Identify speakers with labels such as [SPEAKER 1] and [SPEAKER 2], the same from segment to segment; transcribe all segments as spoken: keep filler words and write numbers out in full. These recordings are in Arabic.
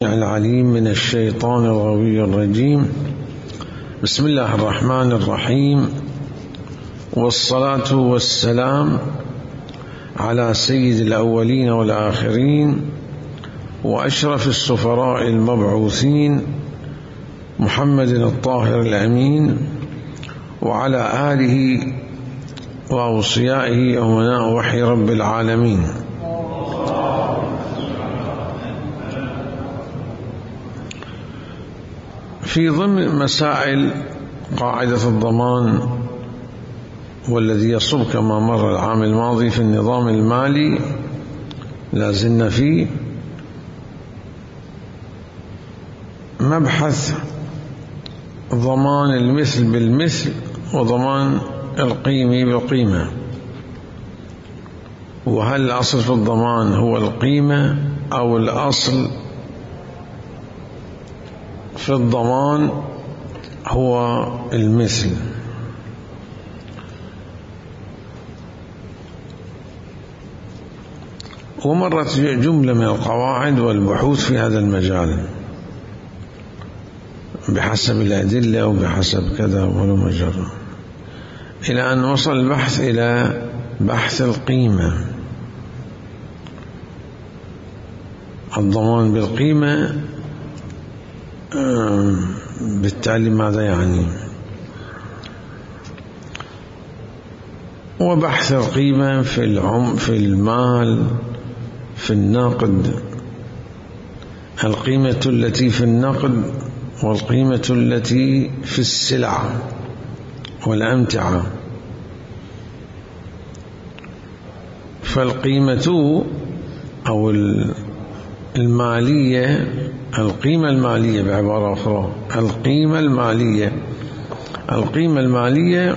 [SPEAKER 1] العليم من الشيطان الغوي الرجيم. بسم الله الرحمن الرحيم، والصلاة والسلام على سيد الأولين والآخرين وأشرف السفراء المبعوثين محمد الطاهر الأمين، وعلى آله وأوصيائه أمناء وحي رب العالمين. في ضمن مسائل قاعدة الضمان والذي يصب كما مر العام الماضي في النظام المالي لازلنا فيه، مبحث ضمان المثل بالمثل وضمان القيمة بالقيمة. وهل الأصل في الضمان هو القيمة أو الأصل في الضمان هو المثل؟ ومرت جملة من القواعد والبحوث في هذا المجال بحسب الأدلة وبحسب كذا ولو مجرى، إلى أن وصل البحث إلى بحث القيمة. الضمان بالقيمة بالتالي ماذا يعني؟ وبحث القيمة في العم في المال في النقد، القيمة التي في النقد والقيمة التي في السلع والأمتعة. فالقيمة أو المالية، القيمة المالية بعبارة أخرى، القيمة المالية القيمة المالية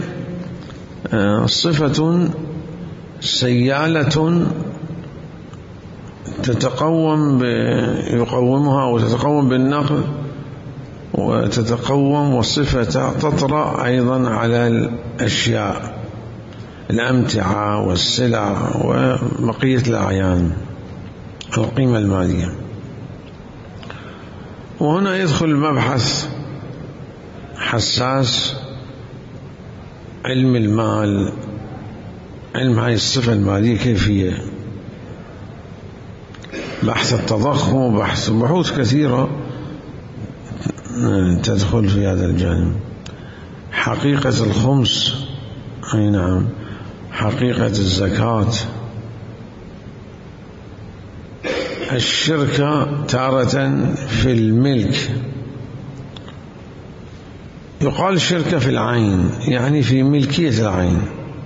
[SPEAKER 1] صفة سيالة تتقوم يقومها وتتقوم بالنقد وتتقوم، والصفة تطرأ أيضا على الأشياء الأمتعة والسلع وبقية الأعيان. القيمة المالية. وهنا يدخل مبحث حساس، علم المال، علم هذه الصفة المالية كيف هي، بحث التضخم وبحث بحوث كثيرة تدخل في هذا الجانب. حقيقة الخمس، أي نعم، حقيقة الزكاة، الشركة تارة في الملك، يقال شركة في العين يعني في ملكية العين،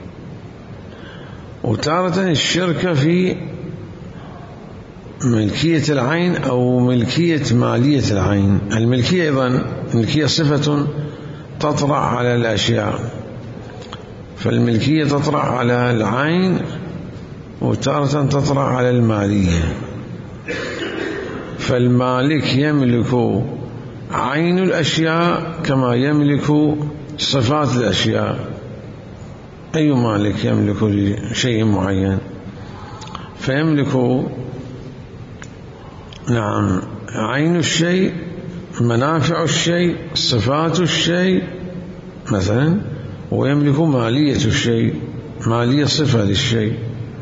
[SPEAKER 1] وتارة الشركة في ملكية العين أو ملكية مالية العين. الملكية أيضا، الملكية صفة تطرأ على الأشياء، فالملكية تطرأ على العين وتارة تطرأ على المالية. فالمالك يملك عين الأشياء كما يملك صفات الأشياء. أي مالك يملك شيء معين؟ فيملك نعم عين الشيء، منافع الشيء، صفات الشيء مثلا، ويملك مالية الشيء، مالية صفة للشيء.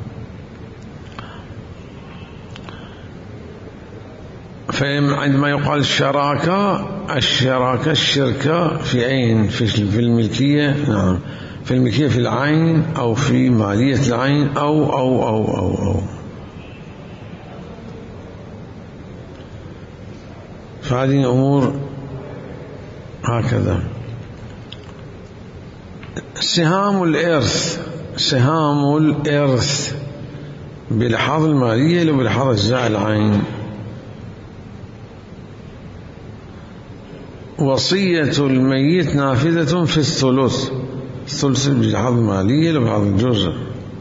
[SPEAKER 1] فعندما يقال الشراكة، الشراكة الشركة في أين؟ في الملكية، نعم، في الملكية في العين أو في مالية العين أو أو أو أو, أو. فهذه أمور هكذا. سهام الإرث، سهام الإرث بلحاظ المالية لو بلحاظ أجزاء العين. وصية الميت نافذة في الثلث، الثلث بلحاظ المالية لو بلحاظ الجزء.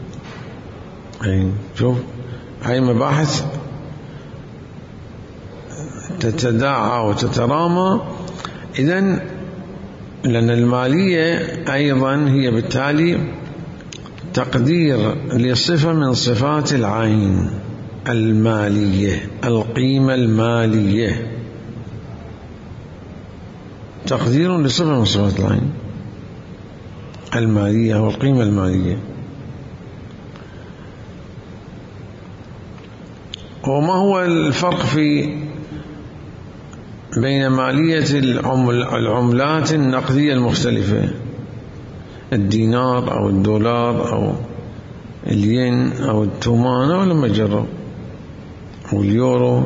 [SPEAKER 1] شوف هاي مباحث تتداعى وتترامى. إذن لأن المالية أيضا هي بالتالي تقدير لصفة من صفات العين، المالية، القيمة المالية تقدير لصفة من صفات العين المالية والقيمة المالية. وما هو الفرق في بين مالية العملات النقدية المختلفة، الدينار أو الدولار أو الين أو التومان أو المجرة أو اليورو؟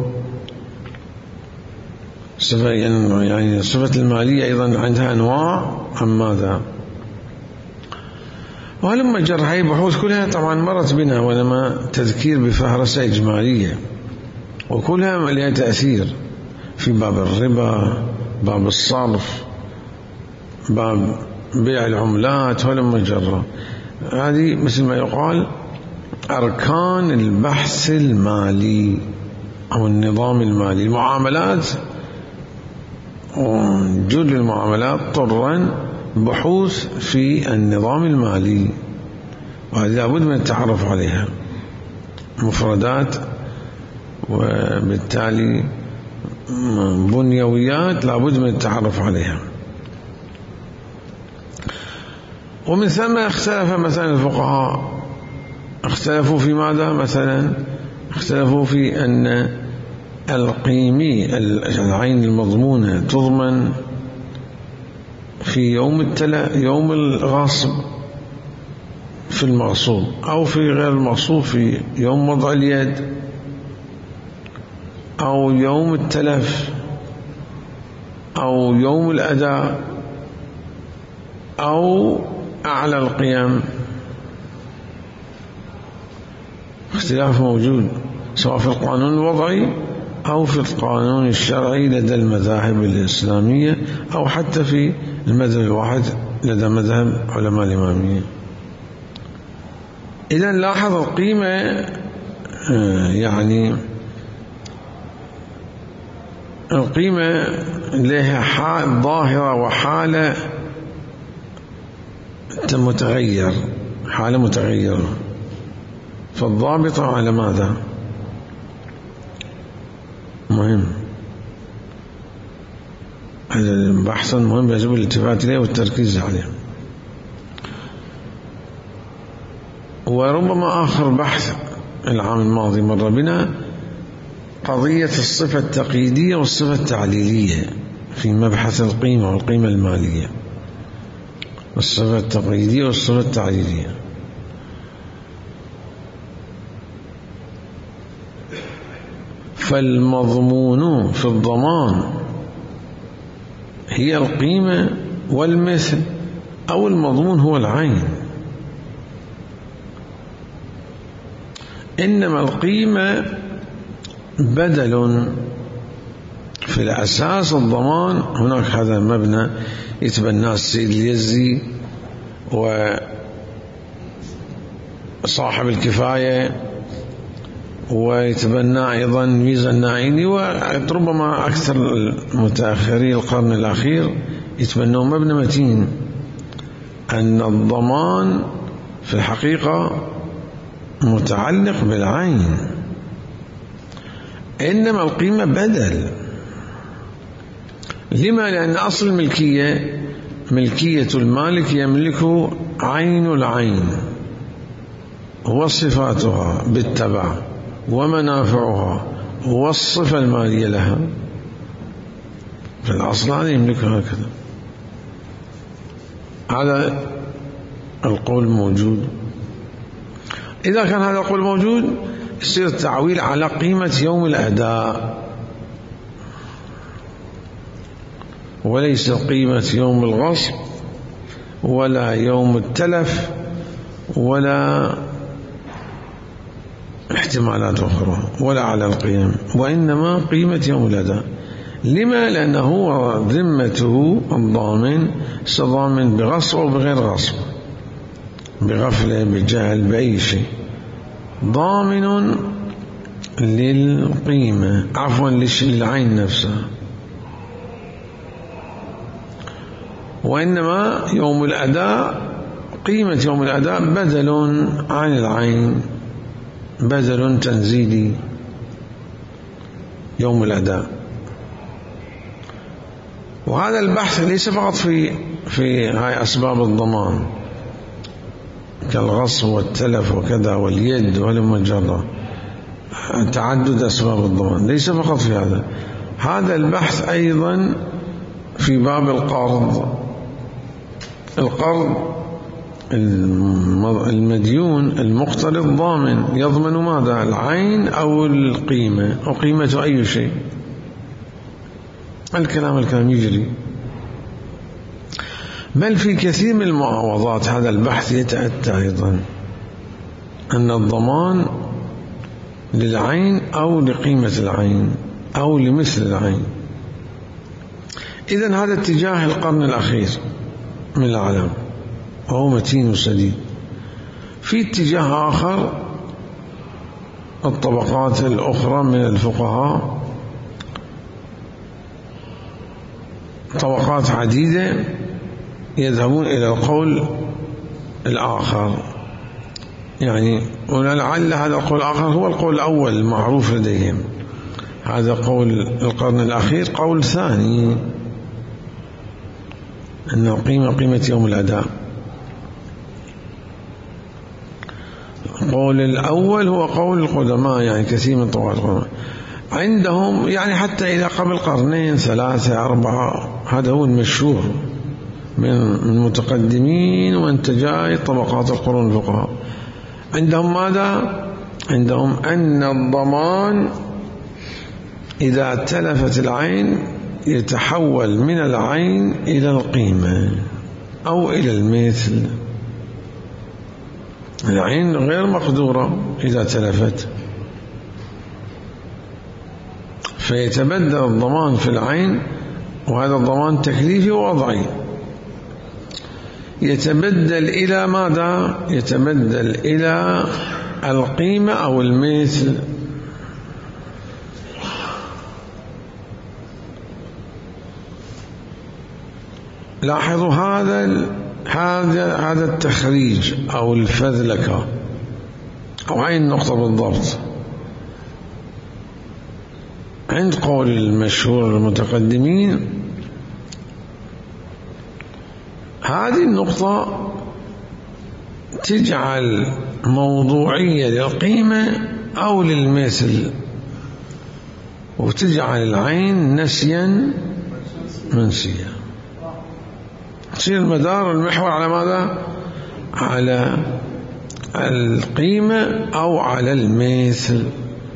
[SPEAKER 1] صفة يعني صفة المالية أيضا عندها أنواع أم ماذا؟ ولما جر هاي بحوث كلها طبعا مرت بنا ولما تذكير بفهرسة إجمالية، وكلها لها تأثير في باب الربا، باب الصرف، باب بيع العملات ولما جر. هذه مثل ما يقال أركان البحث المالي أو النظام المالي. المعاملات وجود المعاملات طرا بحوث في النظام المالي، وهذه لابد من التعرف عليها مفردات، وبالتالي بنيويات لابد من التعرف عليها. ومن ثم اختلف مثلا الفقهاء، اختلفوا في ماذا؟ مثلا اختلفوا في أن القيمي العين المضمونة تضمن في يوم التلا يوم الغاصب في المغصوب، أو في غير المغصوب في يوم وضع اليد، أو يوم التلف، أو يوم الأداء، أو أعلى القيم. اختلاف موجود سواء في القانون الوضعي أو في القانون الشرعي لدى المذاهب الإسلامية، أو حتى في المذهب الواحد لدى مذهب علماء الإمامية. إذا لاحظ القيمة يعني القيمة لها حال ظاهرة وحالة متغير، حالة متغيرة. فالضابط على ماذا؟ مهم، هذا البحث مهم يجب الالتفات إليه والتركيز عليه. وربما آخر بحث العام الماضي مر بنا قضية الصفة التقييدية والصفة التعليلية في مبحث القيمة والقيمة المالية، والصفة التقييدية والصفة التعليلية. فالمضمون في الضمان هي القيمة والمثل، أو المضمون هو العين. إنما القيمة بدل في الأساس. الضمان هناك هذا مبنى يتبناه السيد اليزي وصاحب الكفاية، ويتبنى أيضا ميزة الناعيني، وربما أكثر المتأخرين القرن الأخير يتبنوا مبنى متين أن الضمان في الحقيقة متعلق بالعين، إنما القيمة بدل. لما؟ لأن أصل الملكية ملكية المالك يملك عين العين وصفاتها بالتبع ومنافعها والصفة المالية لها، في الأصل هذا يملكها هكذا. هذا القول موجود. إذا كان هذا القول موجود يصير التعويل على قيمة يوم الأداء وليس قيمة يوم الغصب ولا يوم التلف ولا احتمالات أخرى ولا على القيم، وإنما قيمة يوم الأداء. لما؟ لأنه ذمته الضامن سضامن بغصب أو بغير غصب، بغفلة، بجهل، بأي شيء، ضامن للقيمة، عفوا للعين نفسها. وإنما يوم الأداء قيمة يوم الأداء بدل عن العين، بدل تنزيلي يوم الأداء. وهذا البحث ليس فقط في في هاي أسباب الضمان كالغصب والتلف وكذا واليد وهلم جرا، تعدد أسباب الضمان، ليس فقط في هذا. هذا البحث أيضا في باب القرض. القرض المديون المقترض ضامن، يضمن ماذا؟ العين أو القيمة أو قيمة أي شيء. الكلام الكلام يجري. بل في كثير من المعاوضات هذا البحث يتأتى أيضا أن الضمان للعين أو لقيمة العين أو لمثل العين. إذن هذا اتجاه القرن الأخير من العالم وهو متين وسديد. في اتجاه آخر الطبقات الأخرى من الفقهاء، طبقات عديدة يذهبون إلى القول الآخر، يعني ولعل هذا القول الآخر هو القول الأول المعروف لديهم. هذا قول القرن الأخير. قول ثاني أن القيمة قيمة يوم الأداء. القول الأول هو قول القدماء، يعني كثير من طوائف القدماء عندهم، يعني حتى إلى قبل قرنين ثلاثة أربعة، هذا هو المشهور من المتقدمين وانت جاي طبقات القرون الفقهاء. عندهم ماذا؟ عندهم أن الضمان إذا تلفت العين يتحول من العين إلى القيمة أو إلى المثل. العين غير مقدورة إذا تلفت، فيتبدل الضمان في العين، وهذا الضمان تكليفي ووضعي، يتبدل إلى ماذا؟ يتبدل إلى القيمة أو المثل. لاحظوا هذا هذا هذا التخريج أو الفذلكة أو هاي النقطة بالضبط. عند قول المشهور المتقدمين هذه النقطة تجعل موضوعية للقيمة أو للمثل، وتجعل العين نسيا منسيا. تصير المدار المحور على ماذا؟ على القيمة أو على المثل.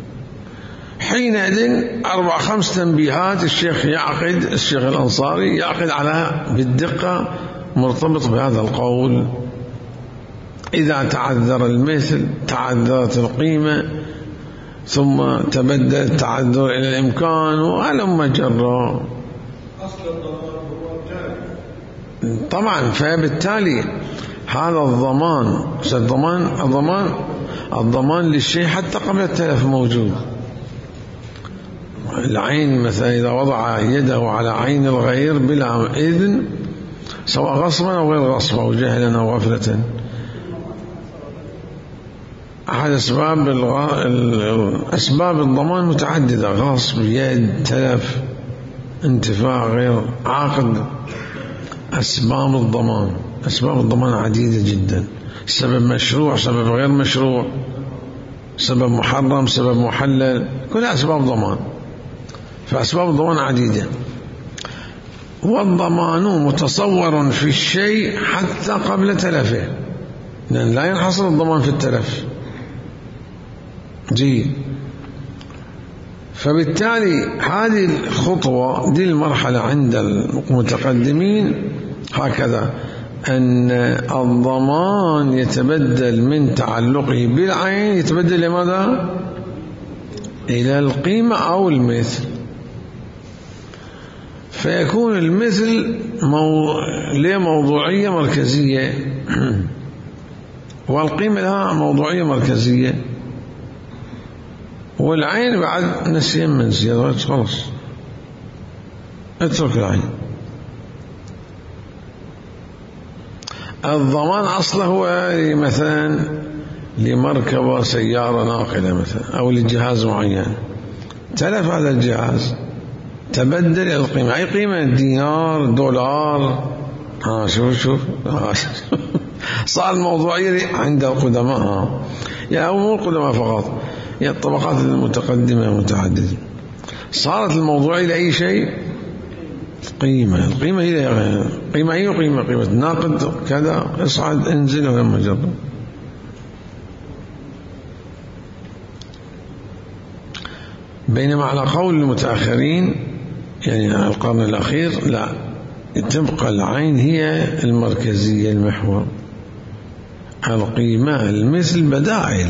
[SPEAKER 1] حينئذ أربع خمس تنبيهات الشيخ يعقد، الشيخ الأنصاري يعقد على بالدقة مرتبط بهذا القول. إذا تعذر المثل تعذرت القيمة، ثم تبدل التعذر إلى الإمكان، وهلم جرا. طبعا فبالتالي هذا الضمان الضمان الضمان الضمان للشيء حتى قبل التلف موجود. العين مثلا إذا وضع يده على عين الغير بلا إذن، سواء غصبا أو غير غصبا أو جهلا أو غفلة، أحد أسباب أسباب الضمان متعددة: غصب، يد، تلف، انتفاع غير عاقد. أسباب الضمان أسباب الضمان عديدة جدا، سبب مشروع، سبب غير مشروع، سبب محرم، سبب محلل، كلها أسباب ضمان. فأسباب الضمان عديدة. والضمان متصور في الشيء حتى قبل تلفه، لأن لا ينحصر الضمان في التلف. جيد. فبالتالي هذه الخطوة دي المرحلة عند المتقدمين هكذا، أن الضمان يتبدل من تعلقه بالعين يتبدل لماذا؟ إلى القيمة أو المثل. فيكون المثل مو... له موضوعية مركزية، والقيمة لها موضوعية مركزية، والعين بعد نسيا منسيا. خلاص اترك العين. الضمان أصله هو مثلا لمركبة سيارة ناقلة مثلا، أو لجهاز معين، تلف هذا الجهاز، تبدل إلى القيمة، أي قيمة، دينار، دولار، ها شوف شوف صار الموضوعية عند القدماء، ها يعني مو القدماء فقط، يعني الطبقات المتقدمة المتعددة، صارت الموضوعية لأي شيء قيمة. القيمة هي قيمة، هي قيمة، قيمة ناقد كذا، اصعد انزل ولما جرب. بينما على قول المتأخرين يعني القرن الأخير لا، تبقى العين هي المركزية المحور، القيمة المثل بدائل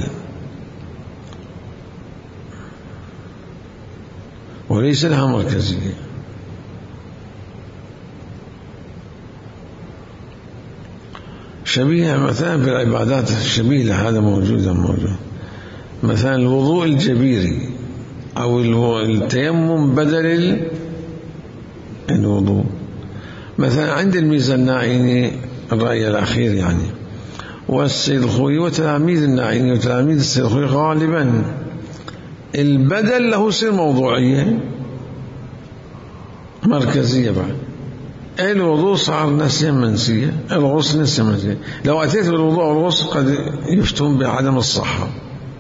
[SPEAKER 1] وليس لها مركزية. شبيهة مثلا في العبادات الشبيه لهذا موجودة موجود، مثلا الوضوء الجبيري أو التيمم بدل الوضوء. مثلا عند الميزة النائيني الرأي الأخير يعني، والسيد الخوي وتلاميذ النائيني وتلاميذ السيد الخوي غالبا البدل له سر موضوعية مركزية بعد. الوضوء صار نسيا منسية، الغسل نسيا منسية. لو أتيت بالوضوء والغسل قد يفتون بعدم الصحة.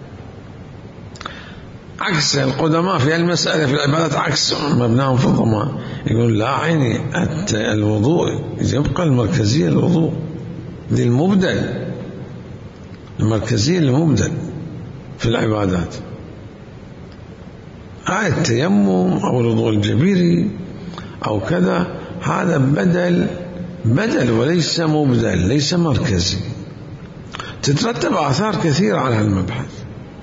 [SPEAKER 1] عكس القدماء في المسألة في العبادات، عكس مبناهم في الضمان، يقول لا عيني الوضوء يبقى المركزية، الوضوء للمبدل، المركزية للمبدل في العبادات. هذا التيمم أو الوضوء الجبيري أو كذا، هذا بدل بدل وليس مبدل، ليس مركزي. تترتب آثار كثيرة على المبحث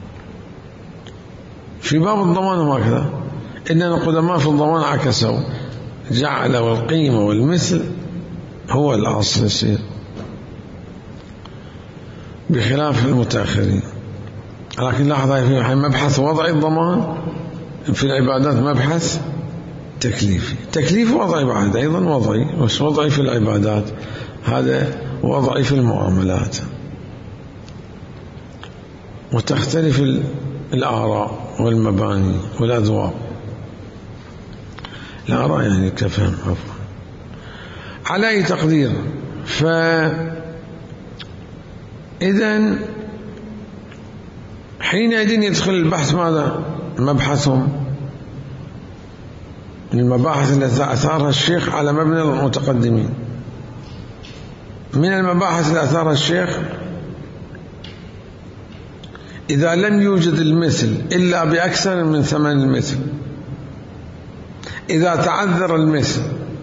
[SPEAKER 1] في باب الضمان وهكذا. إننا القدماء في الضمان عكسوا، جعلوا القيمة والمثل هو الأصل يصير، بخلاف المتأخرين. لكن لاحظ في مبحث وضع الضمان في العبادات مبحث تكليفي، تكليف وضعي بعد أيضا وضعي، بس وضعي في العبادات، هذا وضعي في المعاملات. وتختلف الآراء والمباني والأذواق. الآراء يعني كفهم عفوا. على أي تقدير، فإذن حينئذ يدخل البحث ماذا؟ مبحثهم، المباحث التي أثارها الشيخ على مبنى المتقدمين. من المباحث التي أثارها الشيخ: إذا لم يوجد المثل إلا بأكثر من ثمن المثل، إذا تعذر المثل،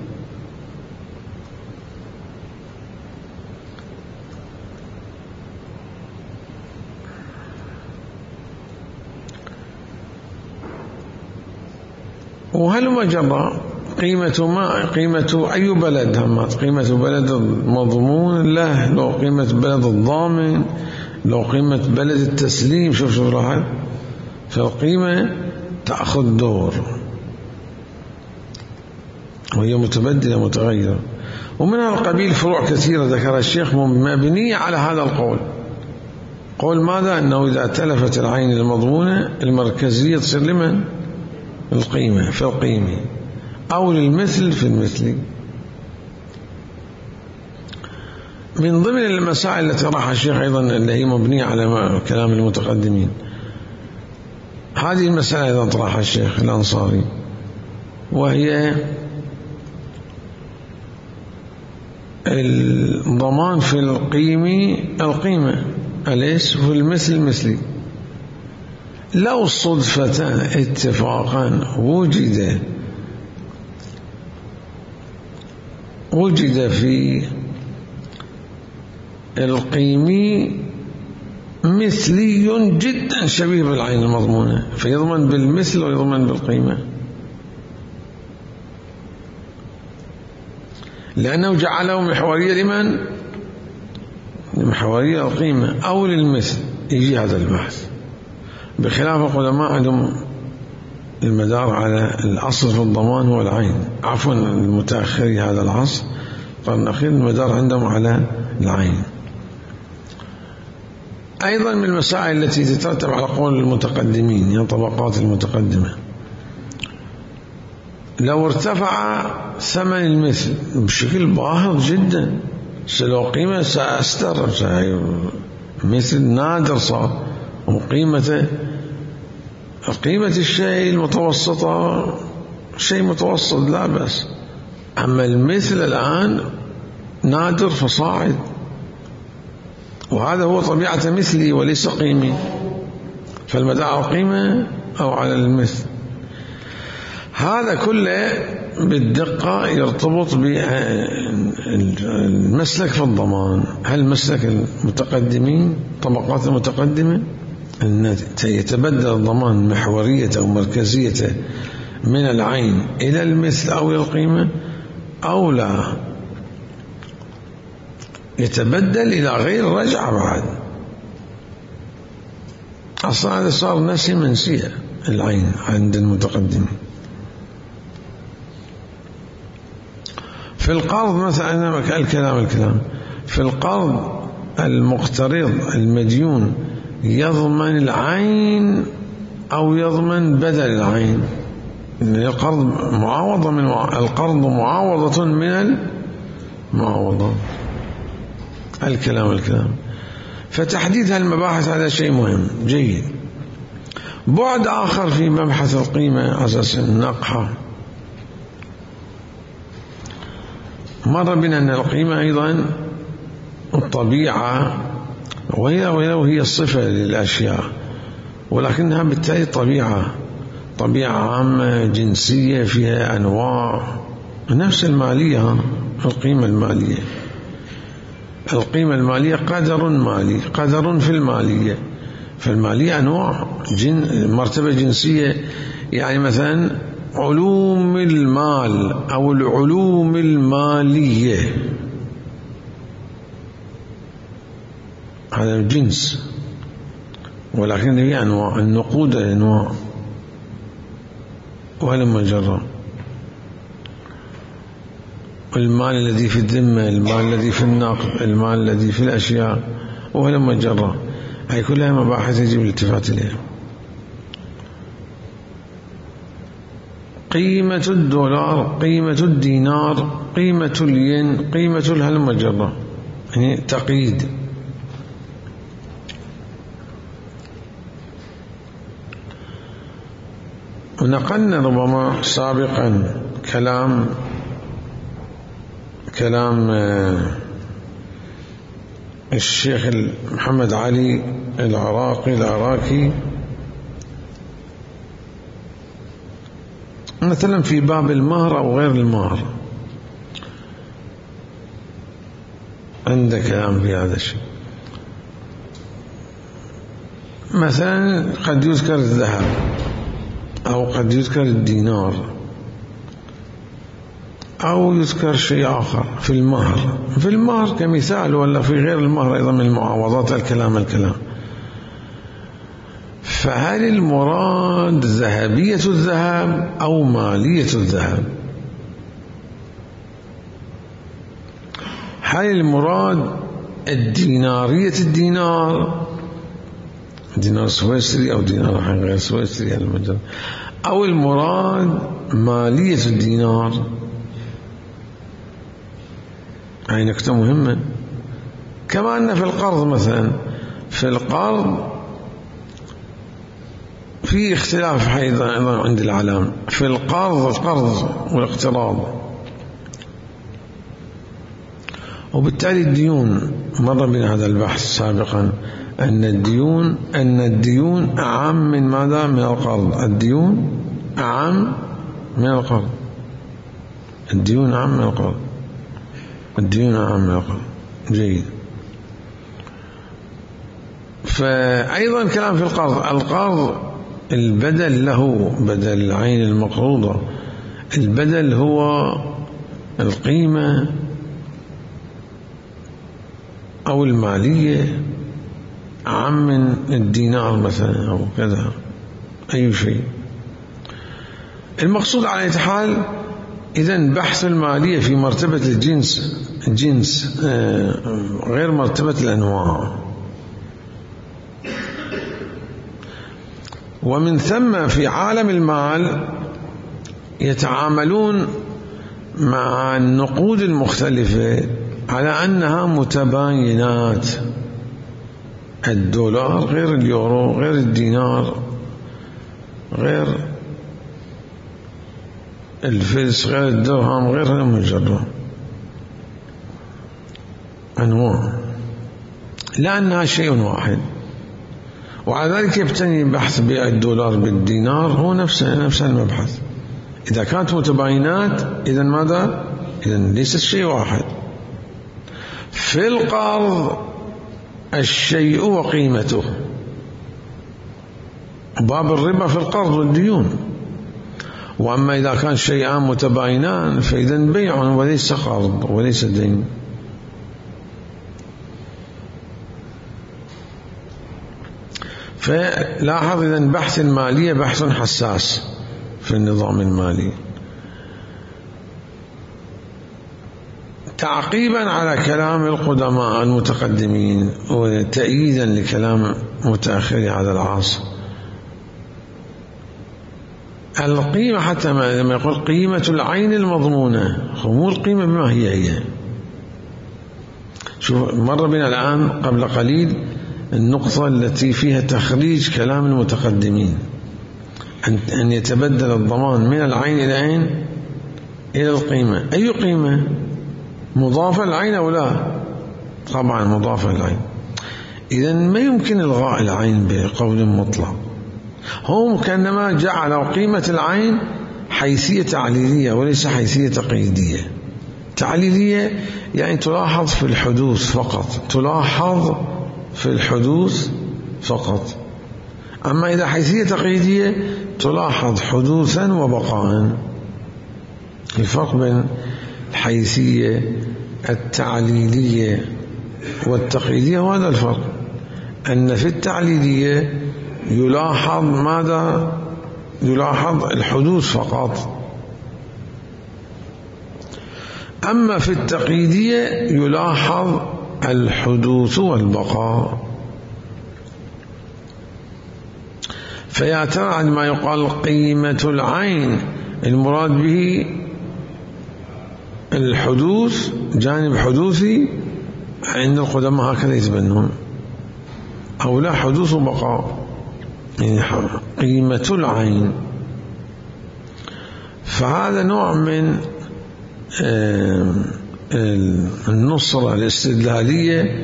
[SPEAKER 1] وهل جرى قيمة ما قيمة أي بلد، همات قيمة بلد المضمون له، لو قيمة بلد الضامن، لو قيمة بلد التسليم، شوف شوف راح، فالقيمة تأخذ دور وهي متبدلة متغيرة. ومن القبيل فروع كثيرة ذكر الشيخ مبنية على هذا القول. قول ماذا؟ أنه إذا تلفت العين المضمونة المركزية تصير لمن؟ القيمة في القيمة، أو للمثل في المثل. من ضمن المسائل التي طرحها الشيخ أيضا اللي هي مبنية على كلام المتقدمين، هذه المسألة أيضا طرحها الشيخ الأنصاري، وهي الضمان في القيمة القيمة أليس في المثل مثلي. لو صدفة اتفاقا وجد وجد في القيمي مثلي جدا شبيه بالعين المضمونة، فيضمن بالمثل ويضمن بالقيمة، لأنه جعله محورية لمن؟ محورية القيمة أو للمثل. يجي هذا البحث، بخلاف العلماء عندهم المدار على الأصل في الضمان هو العين، عفوا المتأخري هذا العصر القرن الأخير المدار عندهم على العين. أيضا من المسائل التي تترتب على قول المتقدمين، يعني طبقات المتقدمة، لو ارتفع ثمن المثل بشكل باهظ جدا، لو قيمة سأستر مثل نادر صار، وقيمته قيمة الشيء المتوسطة شيء متوسط لا بأس، أما المثل الآن نادر فصاعد، وهذا هو طبيعة مثلي وليس قيمي، فالمدار على القيمة أو على المثل. هذا كله بالدقة يرتبط بالمسلك في الضمان. هل مسلك المتقدمين طبقات المتقدمة أن يتبدل الضمان محورية أو مركزية من العين إلى المثل أو إلى القيمة، أو لا يتبدل إلى غير رجعة بعد. أصلا هذا صار نسي منسية العين عند المتقدمين. في القرض مثلا الكلام الكلام في القرض المقترض المديون يضمن العين أو يضمن بدل العين. القرض معاوضة من القرض معاوضة من المعاوضة. الكلام الكلام فتحديد هالمباحث هذا شيء مهم جيد. بعد آخر في مبحث القيمة أساس النقحة، مر بنا أن القيمة أيضا الطبيعة، وهي وهي الصفة للأشياء، ولكنها بالتالي طبيعة طبيعة عامة جنسية فيها أنواع، نفس المالية. القيمة المالية القيمة المالية قدر مالي، قدر في المالية. فالمالية أنواع جن مرتبة جنسية، يعني مثلا علوم المال أو العلوم المالية هذا جنس، ولكن هي أنواع. النقود أنواع ولما جرى المال الذي في الذمة، المال الذي في النقد، المال الذي في الأشياء ولما جرى، هي كلها مباحث يجب الالتفات إليها. قيمة الدولار، قيمة الدينار، قيمة الين، قيمة الهلم جرى، يعني تقييد. ونقلنا ربما سابقا كلام كلام الشيخ محمد علي العراقي العراقي مثلا في باب المهر أو غير المهر، عنده كلام في هذا الشيء. مثلا قد يذكر الذهب أو قد يذكر الدينار أو يذكر شيء آخر في المهر. في المهر كمثال، ولا في غير المهر أيضا من المعاوضات الكلام الكلام. فهل المراد ذهبية الذهب أو مالية الذهب؟ هل المراد الدينارية الدينار، دينار سويسري أو دينار غير سويسري المجال، أو المراد مالية الدينار؟ هاي نكتة مهمة. كما أن في القرض مثلا، في القرض في اختلاف أيضا عند العلام في القرض القرض والاقتراض، وبالتالي الديون مر بنا هذا البحث سابقا، أن الديون أن الديون أعم من ماذا؟ من القرض. الديون أعم من القرض الديون أعم من القرض الديون أعم من القرض جيد. فأيضا كلام في القرض. القرض البدل له بدل العين المقروضة، البدل هو القيمة أو المالية أعم من الدينار مثلا أو كذا أي شيء. المقصود على أي حال إذن بحث المالية في مرتبة الجنس جنس غير مرتبة الأنواع. ومن ثم في عالم المال يتعاملون مع النقود المختلفة على أنها متباينات. الدولار غير اليورو، غير الدينار، غير الفلس، غير الدرهم، غير المجرم، أنواع، لأنها شيء واحد. وعلى ذلك يبتني بحث بيع الدولار بالدينار هو نفس نفس المبحث. إذا كانت متباينات إذن ماذا؟ إذن ليس الشيء واحد. في القرض الشيء وقيمته، باب الربا في القرض والديون. وأما إذا كان شيئان متباينان فإذن بيع وليس قرض وليس دين. فلاحظ إذن بحث المالية بحث حساس في النظام المالي. تعقيبا على كلام القدماء المتقدمين وتأييدا لكلام متأخري هذا العصر، القيمة حتى لما يقول قيمة العين المضمونة، مو القيمة بما هي هي. شوف مر بنا الآن قبل قليل النقطة التي فيها تخريج كلام المتقدمين، أن يتبدل الضمان من العين إلى عين إلى القيمة. أي قيمة؟ مضافة العين أو لا؟ طبعا مضافة العين. إذن ما يمكن إلغاء العين بقول مطلق. هم كأنما جعلوا قيمة العين حيثية تعليلية وليس حيثية تقييدية. تعليلية يعني تلاحظ في الحدوث فقط، تلاحظ في الحدوث فقط. أما إذا حيثية تقييدية تلاحظ حدوثا وبقاء. الفرق بين الحيثية التعليلية والتقييدية وهذا الفرق، أن في التعليلية يلاحظ ماذا؟ يلاحظ الحدوث فقط. أما في التقييدية يلاحظ الحدوث والبقاء. فيا ترى عندما يقال قيمة العين المراد به الحدوث، جانب حدوثي عند القدماء هكذا يتبنون، أو لا حدوث وبقاء، يعني قيمة العين. فهذا نوع من النصرة الاستدلالية،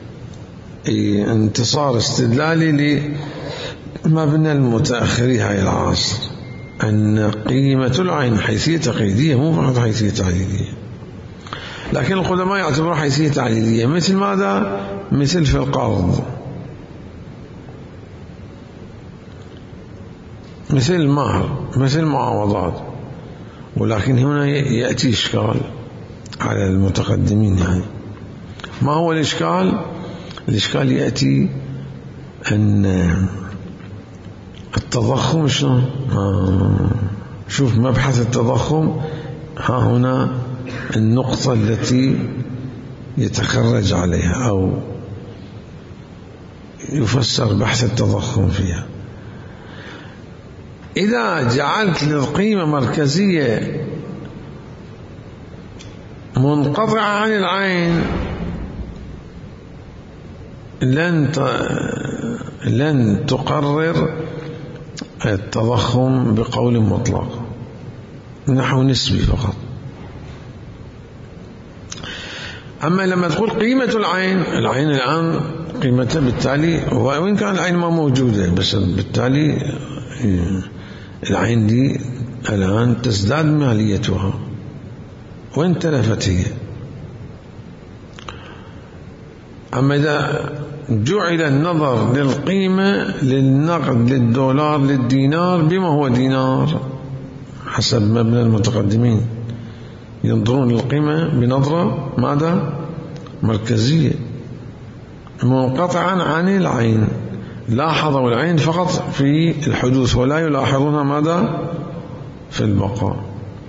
[SPEAKER 1] انتصار استدلالي لمبنى المتأخري هاي العصر، أن قيمة العين حيثية تقييدية مو فقط حيثية تعليلية. لكن القدماء يعتبرون حيثية تعليلية. مثل ماذا؟ مثل في القرض، مثل المهر، مثل المعاوضات. ولكن هنا يأتي إشكال على المتقدمين. يعني ما هو الإشكال؟ الإشكال يأتي أن التضخم شلون؟ آه شوف مبحث التضخم، ها هنا النقطة التي يتخرج عليها أو يفسر بحث التضخم فيها. إذا جعلت للقيمة مركزية منقطعة عن العين لن لن تقرر التضخم بقول مطلق، نحو نسبي فقط. أما لما تقول قيمة العين، العين الآن قيمتها بالتالي، وإن كان العين ما موجودة، بس بالتالي العين دي الآن تزداد ماليتها وإن تلفت هي. أما إذا جعل النظر للقيمة للنقد للدولار للدينار بما هو دينار حسب مبنى المتقدمين، ينظرون للقيمة بنظرة ماذا؟ مركزية منقطعا عن العين. لاحظوا العين فقط في الحدوث ولا يلاحظونها ماذا؟ في البقاء.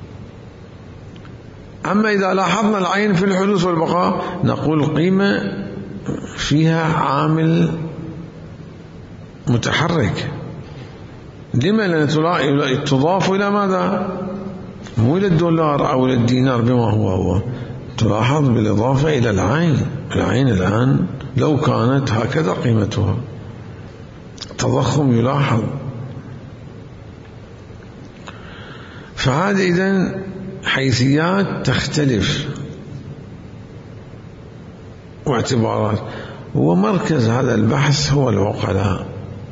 [SPEAKER 1] أما إذا لاحظنا العين في الحدوث والبقاء نقول القيمة فيها عامل متحرك. لما؟ لأن تضاف إلى ماذا؟ مو إلى الدولار أو إلى الدينار بما هو هو، تلاحظ بالإضافة إلى العين. العين الآن لو كانت هكذا قيمتها، تضخم يلاحظ. فهذه إذن حيثيات تختلف واعتبارات، ومركز هذا البحث هو العقلاء.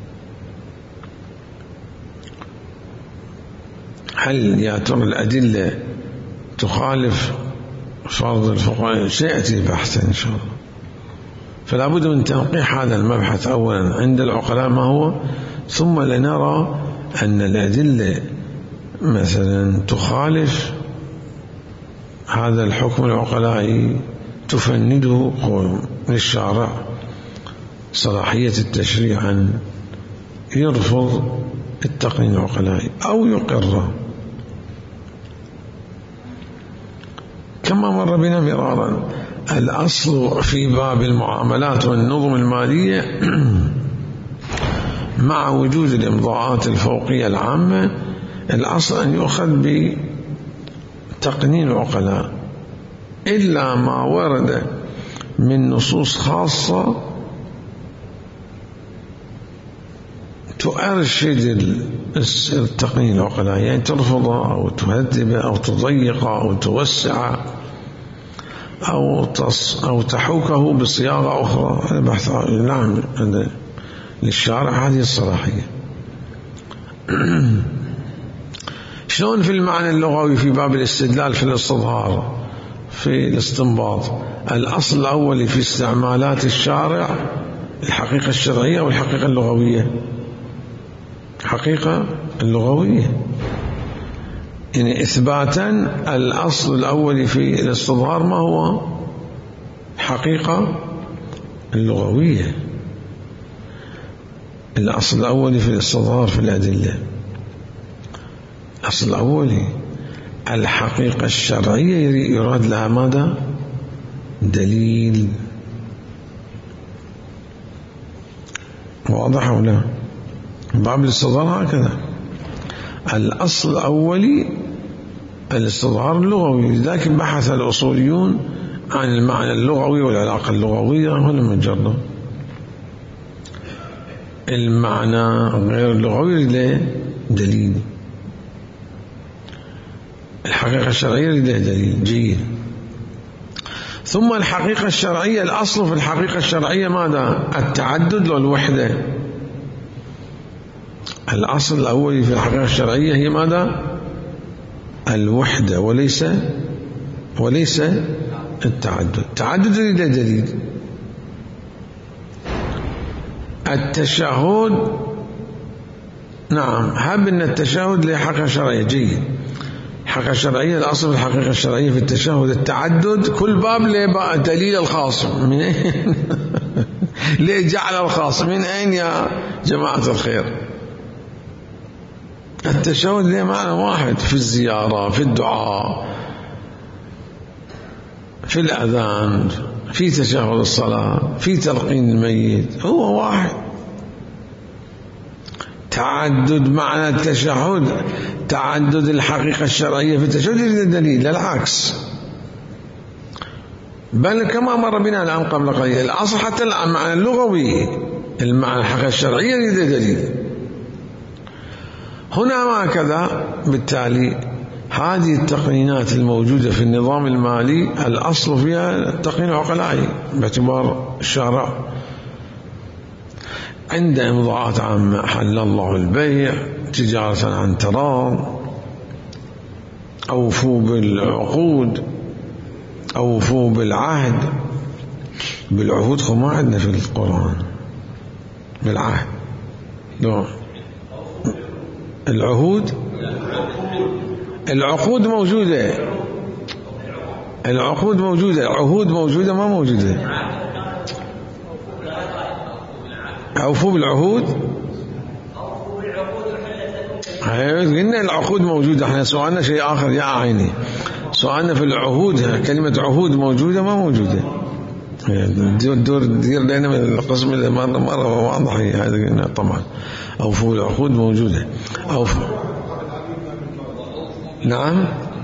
[SPEAKER 1] هل يا ترى الأدلة تخالف فرض الفقهاء؟ سيأتي بحثا إن شاء الله. فلا بد من تنقيح هذا المبحث أولا عند العقلاء ما هو، ثم لنرى أن الأدلة مثلا تخالف هذا الحكم العقلائي، تفنده للشارع صلاحية التشريع أن يرفض التقنين العقلائي أو يقره. كما مر بنا مرارا، الأصل في باب المعاملات والنظم المالية مع وجود الإمضاءات الفوقية العامة، الأصل أن يؤخذ بتقنين العقلاء، إلا ما ورد من نصوص خاصة تؤرشد التقنين العقلاء، يعني ترفضه أو تهذبه أو تضيقه أو توسعه أو تص أو تحوكه بصياغة أخرى. هذا بحث نعم للشارع هذه الصلاحية. شلون في المعنى اللغوي في باب الاستدلال في الاستظهار في الاستنباط؟ الأصل الأول في استعمالات الشارع الحقيقة الشرعية والحقيقة اللغوية. حقيقة اللغوية يعني إثباتا الأصل الأول في الاستظهار ما هو؟ الحقيقة اللغوية. الأصل الأول في الاستظهار في الأدلة، الأصل الأول الحقيقة الشرعية يراد لها ماذا؟ دليل. واضح أو لا؟ باب الاستظهار هكذا، الأصل الأولي الاستظهار اللغوي. لذلك بحث الأصوليون عن المعنى اللغوي والعلاقة اللغوية هنا مجرد المعنى غير اللغوي له دليل، الحقيقة الشرعية له دليل جيد. ثم الحقيقة الشرعية، الأصل في الحقيقة الشرعية ماذا؟ التعدد والوحدة. الأصل الأول في الحقيقة الشرعية هي ماذا؟ الوحدة وليس وليس التعدد. التعدد له دليل. التشهد نعم، هب أن التشهد له حقيقة شرعية جيد. الحقيقة الشرعية الأصل في الحقيقة الشرعية في التشهد التعدد، كل باب له دليل الخاص. من أين ليه جعل الخاص؟ من أين يا جماعة الخير؟ التشهد له معنى واحد في الزيارة، في الدعاء، في الأذان، في تشهد الصلاة، في تلقين الميت، هو واحد. تعدد معنى التشهد تعدد الحقيقة الشرعية في التشهد للدليل، لا العكس. بل كما مر بنا الآن قبل قليل، الأصل حتى المعنى اللغوي المعنى الحقيقة الشرعية للدليل. هنا هكذا. بالتالي هذه التقنينات الموجودة في النظام المالي الأصل فيها التقنين العقلائي باعتبار الشارع. عند إمضاءات عامة حل الله البيع تجارة عن تراض، أوفوا بالعقود، أوفوا بالعهد. بالعهود خو ما عندنا في القرآن بالعهد. لا العهود العقود موجودة، العقود موجودة، العهود موجودة ما موجودة. أوفوا بالعهود، قلنا العقود موجودة. احنا سؤالنا شيء آخر يا عيني، سؤالنا في العهود كلمة عهود موجودة ما موجودة. دور دير لنا من القسم اللي مرة مرة واضح هذا طبعا. أوفوا بالعقود موجودة. أوفوا نعم.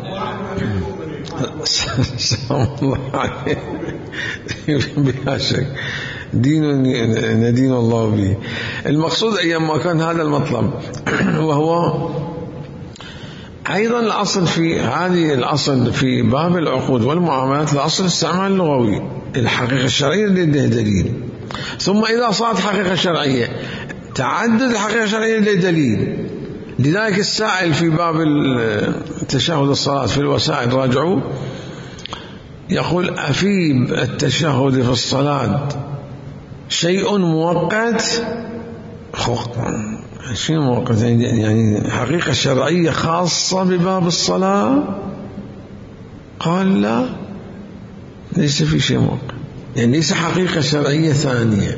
[SPEAKER 1] سلام الله عليه. بلا شك دين ندين الله به. المقصود أيام ما كان هذا المطلب، وهو أيضا الأصل في هذه الأصل في باب العقود والمعاملات الأصل استعمال اللغوي، الحقيقة الشرعية لديه دليل، ثم إذا صارت حقيقة شرعية تعدد الحقيقة الشرعية لديه دليل. لذلك السائل في باب التشهد الصلاة في الوسائل راجعوا يقول: أفي التشهد في الصلاة شيء مؤقت؟ شيء مؤقت يعني حقيقة شرعية خاصة بباب الصلاة؟ قال لا، ليس في شيء مؤقت، يعني ليس حقيقة شرعية ثانية.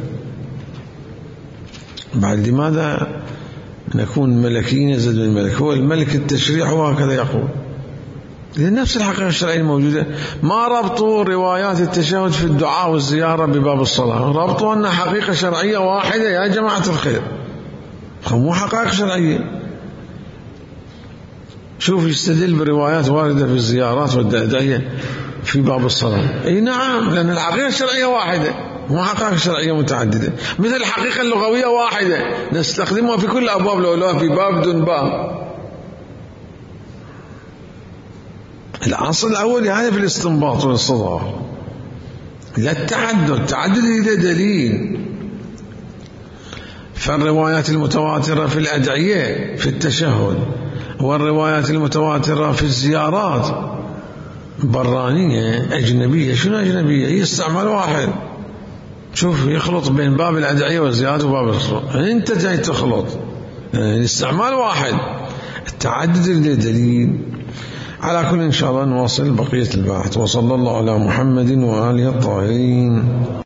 [SPEAKER 1] بعد لماذا نكون ملكيين يزد بالملك؟ هو الملك التشريع وهكذا يقول، لأن نفس الحقيقة الشرعية الموجودة. ما ربطوا روايات التشهد في الدعاء والزيارة بباب الصلاة؟ ربطوا أن حقيقة شرعية واحدة يا جماعة الخير، مو حقائق شرعية. شوف يستدل بروايات واردة في الزيارات والأدعية في باب الصلاة. أي نعم، لأن الحقيقة الشرعية واحدة، مو حقائق شرعية متعددة. مثل الحقيقة اللغوية واحدة نستخدمها في كل الأبواب، لو لا في باب دون باب. الأصل الأول هذا في الاستنباط والاستظهار، لا التعدد. التعدد إذا دليل. فالروايات المتواترة في الأدعية في التشهد والروايات المتواترة في الزيارات برانية أجنبية. شنو أجنبية؟ هي استعمال واحد. شوف يخلط بين باب الأدعية والزيارات وباب الصلاة، أنت جاي تخلط، يعني الاستعمال واحد، التعدد لدليل. على كل إن شاء الله نواصل بقية البحث. وصلى الله على محمد وآله الطاهرين.